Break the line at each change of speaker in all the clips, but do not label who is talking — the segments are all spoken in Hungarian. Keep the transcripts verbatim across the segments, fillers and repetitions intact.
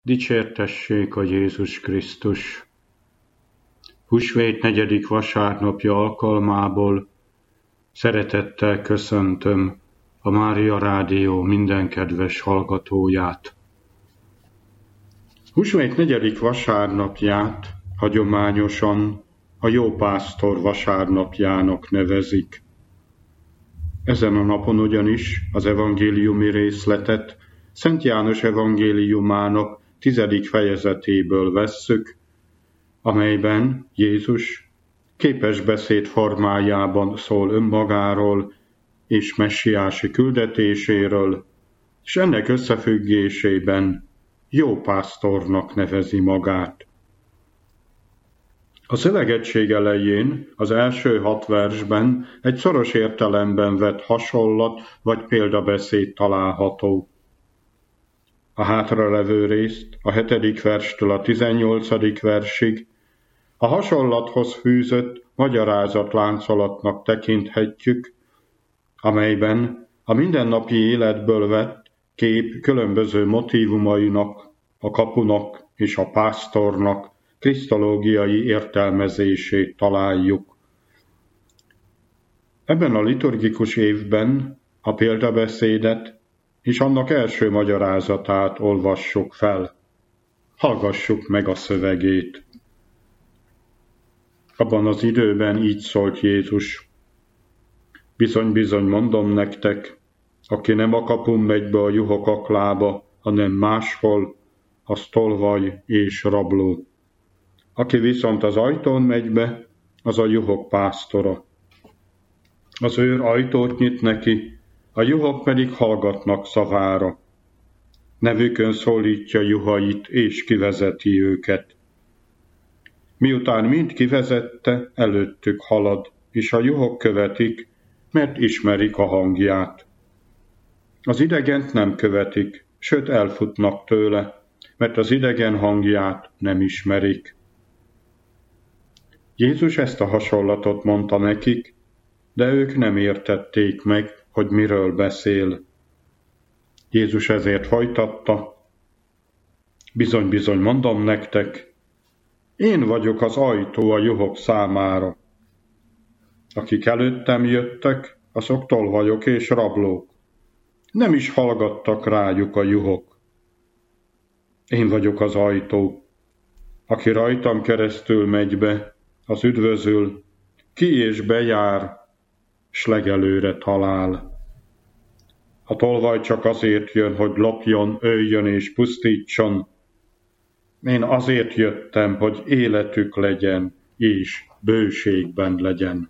Dicsértessék a Jézus Krisztus! Húsvét negyedik vasárnapja alkalmából szeretettel köszöntöm a Mária Rádió minden kedves hallgatóját. Húsvét negyedik vasárnapját hagyományosan a Jópásztor vasárnapjának nevezik. Ezen a napon ugyanis az evangéliumi részletet Szent János evangéliumának tizedik fejezetéből vesszük, amelyben Jézus képesbeszéd formájában szól önmagáról és messiási küldetéséről, és ennek összefüggésében jópásztornak nevezi magát. A szövegegység elején, az első hat versben egy szoros értelemben vett hasonlat vagy példabeszéd található. A hátralevő részt a hetedik verstől a tizennyolcadik versig a hasonlathoz fűzött magyarázatláncolatnak tekinthetjük, amelyben a mindennapi életből vett kép különböző motívumainak, a kapunak és a pásztornak krisztológiai értelmezését találjuk. Ebben a liturgikus évben a példabeszédet és annak első magyarázatát olvassuk fel. Hallgassuk meg a szövegét. Abban az időben így szólt Jézus: Bizony-bizony mondom nektek, aki nem a kapun megy be a juhok aklába, hanem máshol, az tolvaj és rabló. Aki viszont az ajtón megy be, az a juhok pásztora. Az őr ajtót nyit neki, a juhok pedig hallgatnak szavára. Nevükön szólítja juhait, és kivezeti őket. Miután mind kivezette, előttük halad, és a juhok követik, mert ismerik a hangját. Az idegent nem követik, sőt elfutnak tőle, mert az idegen hangját nem ismerik. Jézus ezt a hasonlatot mondta nekik, de ők nem értették meg, hogy miről beszél. Jézus ezért folytatta: Bizony-bizony mondom nektek, én vagyok az ajtó a juhok számára. Akik előttem jöttek, azok tolvajok és rablók. Nem is hallgattak rájuk a juhok. Én vagyok az ajtó. Aki rajtam keresztül megy be, az üdvözül, ki és bejár, s legelőre talál. A tolvaj csak azért jön, hogy lopjon, öljön és pusztítson. Én azért jöttem, hogy életük legyen, és bőségben legyen.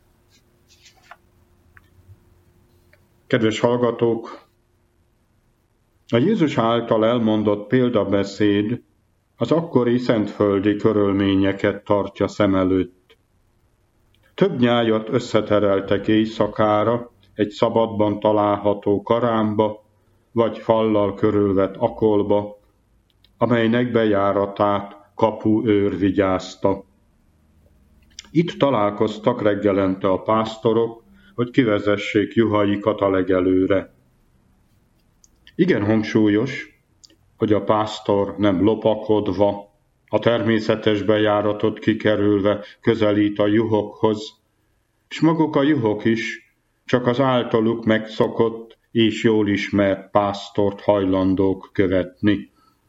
Kedves hallgatók, a Jézus által elmondott példabeszéd az akkori szentföldi körülményeket tartja szem előtt. Több nyájat összetereltek éjszakára egy szabadban található karámba, vagy fallal körülvett akolba, amelynek bejáratát kapuőr vigyázta. Itt találkoztak reggelente a pásztorok, hogy kivezessék juhaikat a legelőre. Igen hangsúlyos, hogy a pásztor nem lopakodva, a természetes bejáratot kikerülve közelít a juhokhoz, és maguk a juhok is csak az általuk megszokott és jól ismert pásztort hajlandók követni.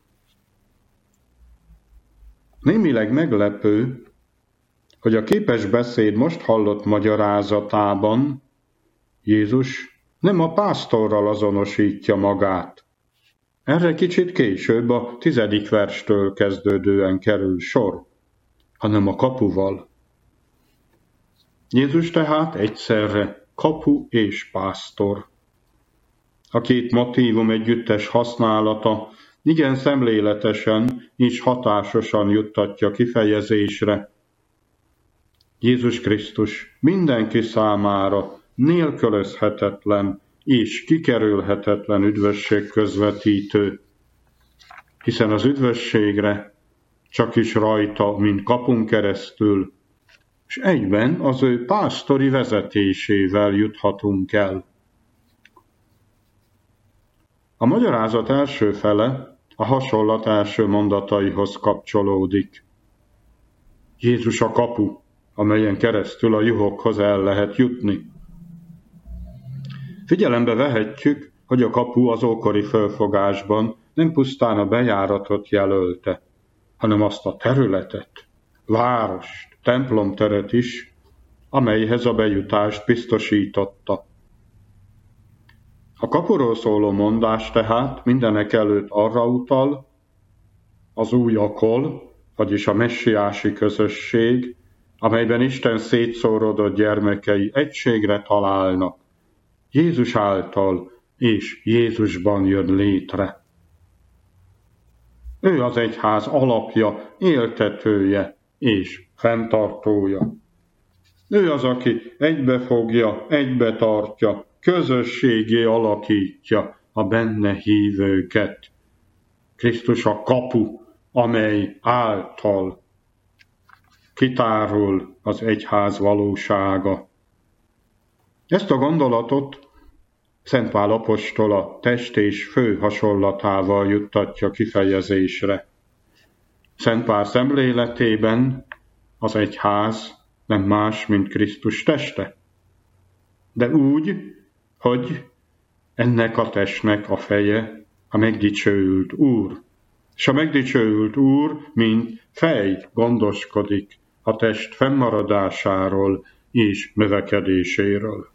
Némileg meglepő, hogy a képesbeszéd most hallott magyarázatában Jézus nem a pásztorral azonosítja magát. Erre kicsit később a tizedik verstől kezdődően kerül sor, hanem a kapuval. Jézus tehát egyszerre kapu és pásztor. A két motívum együttes használata igen szemléletesen és hatásosan juttatja kifejezésre: Jézus Krisztus mindenki számára nélkülözhetetlen és kikerülhetetlen üdvösség közvetítő, hiszen az üdvösségre csak is rajta, mint kapun keresztül, és egyben az ő pásztori vezetésével juthatunk el. A magyarázat első fele a hasonlat első mondataihoz kapcsolódik. Jézus a kapu, amelyen keresztül a juhokhoz el lehet jutni. Figyelembe vehetjük, hogy a kapu az ókori fölfogásban nem pusztán a bejáratot jelölte, hanem azt a területet, várost, templomteret is, amelyhez a bejutást biztosította. A kapuról szóló mondás tehát mindenek előtt arra utal, az új akol, vagyis a messiási közösség, amelyben Isten szétszórodott gyermekei egységre találnak, Jézus által és Jézusban jön létre. Ő az egyház alapja, éltetője és fenntartója. Ő az, aki egybefogja, egybetartja, közösségé alakítja a benne hívőket. Krisztus a kapu, amely által kitárul az egyház valósága. Ezt a gondolatot Szent Pál apostol a test és fő hasonlatával juttatja kifejezésre. Szent Pál szemléletében az egyház nem más, mint Krisztus teste, de úgy, hogy ennek a testnek a feje a megdicsőült Úr. És a megdicsőült Úr, mint fej gondoskodik a test fennmaradásáról és növekedéséről.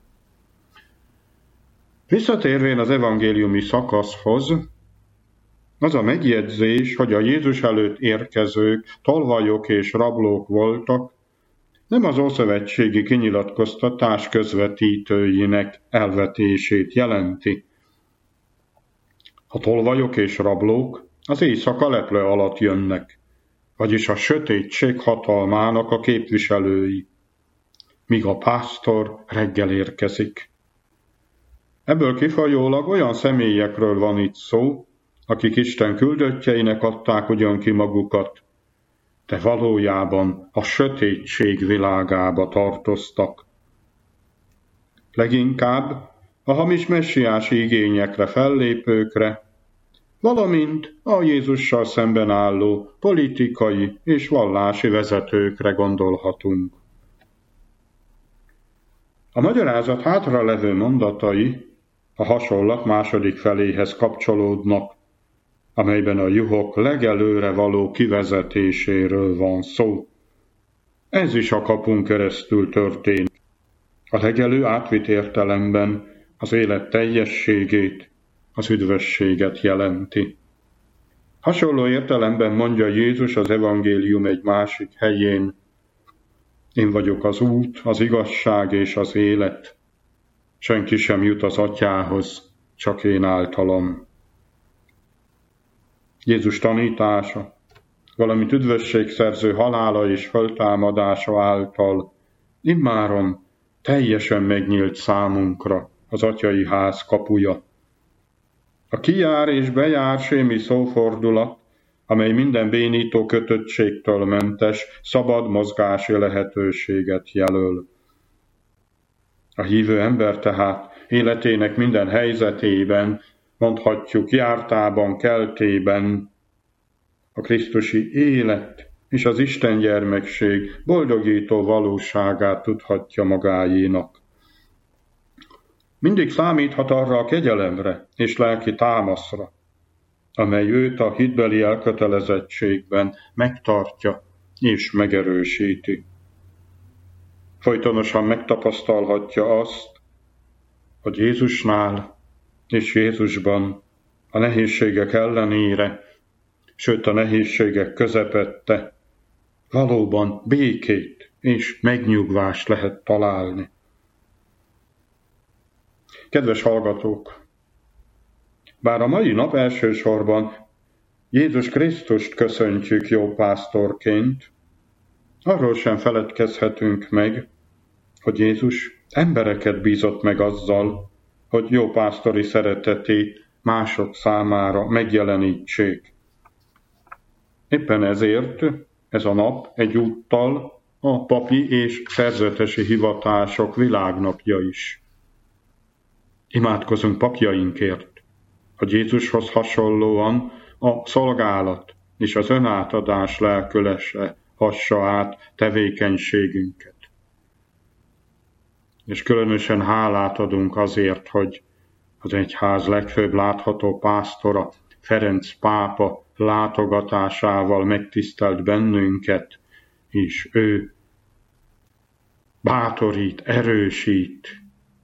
Visszatérvén az evangéliumi szakaszhoz, az a megjegyzés, hogy a Jézus előtt érkezők tolvajok és rablók voltak, nem az ószövetségi kinyilatkoztatás közvetítőinek elvetését jelenti. A tolvajok és rablók az éjszaka leple alatt jönnek, vagyis a sötétség hatalmának a képviselői, míg a pásztor reggel érkezik. Ebből kifolyólag olyan személyekről van itt szó, akik Isten küldöttjeinek adták ugyan ki magukat, de valójában a sötétség világába tartoztak. Leginkább a hamis messiási igényekre fellépőkre, valamint a Jézussal szemben álló politikai és vallási vezetőkre gondolhatunk. A magyarázat hátralevő mondatai a hasonlat második feléhez kapcsolódnak, amelyben a juhok legelőre való kivezetéséről van szó. Ez is a kapun keresztül történik. A legelő átvitt értelemben az élet teljességét, az üdvösséget jelenti. Hasonló értelemben mondja Jézus az evangélium egy másik helyén: én vagyok az út, az igazság és az élet. Senki sem jut az Atyához, csak én általam. Jézus tanítása, valamint üdvösségszerző halála és föltámadása által immáron teljesen megnyílt számunkra az atyai ház kapuja. A kijár és bejár sémi szófordulat, amely minden bénító kötöttségtől mentes, szabad mozgási lehetőséget jelöl. A hívő ember tehát életének minden helyzetében, mondhatjuk jártában, keltében, a krisztusi élet és az Isten gyermekség boldogító valóságát tudhatja magáénak. Mindig számíthat arra a kegyelemre és lelki támaszra, amely őt a hitbeli elkötelezettségben megtartja és megerősíti. Folytonosan megtapasztalhatja azt, hogy Jézusnál és Jézusban a nehézségek ellenére, sőt a nehézségek közepette valóban békét és megnyugvást lehet találni. Kedves hallgatók! Bár a mai nap elsősorban Jézus Krisztust köszöntjük jó pásztorként, arról sem feledkezhetünk meg, hogy Jézus embereket bízott meg azzal, hogy jó pásztori szeretetét mások számára megjelenítsék. Éppen ezért ez a nap egyúttal a papi és szerzetesi hivatások világnapja is. Imádkozunk papjainkért, hogy Jézushoz hasonlóan a szolgálat és az önátadás lelkülese hassa át tevékenységünket. És különösen hálát adunk azért, hogy az egyház legfőbb látható pásztora, Ferenc pápa látogatásával megtisztelt bennünket, és ő bátorít, erősít,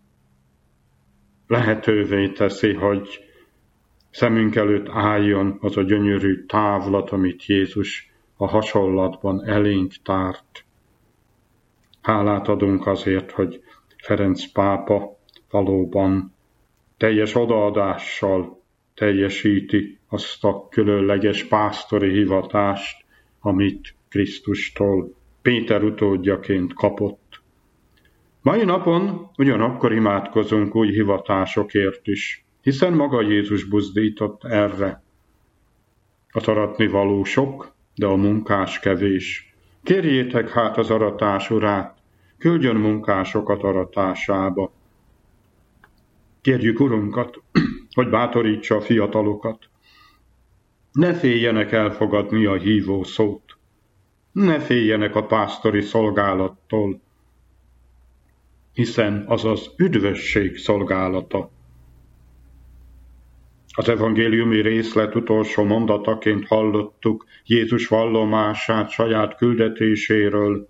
lehetővé teszi, hogy szemünk előtt álljon az a gyönyörű távlat, amit Jézus a hasonlatban elénk tárt. Hálát adunk azért, hogy Ferenc pápa valóban teljes odaadással teljesíti azt a különleges pásztori hivatást, amit Krisztustól Péter utódjaként kapott. Mai napon ugyanakkor imádkozunk új hivatásokért is, hiszen maga Jézus buzdított erre. Az aratni való sok, de a munkás kevés. Kérjétek hát az aratás urát, küldjön munkásokat aratásába. Kérjük Urunkat, hogy bátorítsa a fiatalokat. Ne féljenek elfogadni a hívó szót. Ne féljenek a pásztori szolgálattól, hiszen az az üdvösség szolgálata. Az evangéliumi részlet utolsó mondataként hallottuk Jézus vallomását saját küldetéséről.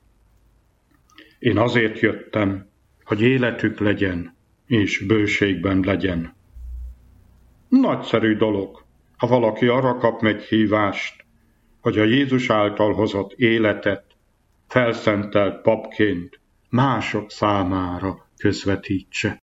Én azért jöttem, hogy életük legyen, és bőségben legyen. Nagyszerű dolog, ha valaki arra kap meghívást, hogy a Jézus által hozott életet felszentelt papként mások számára közvetítse.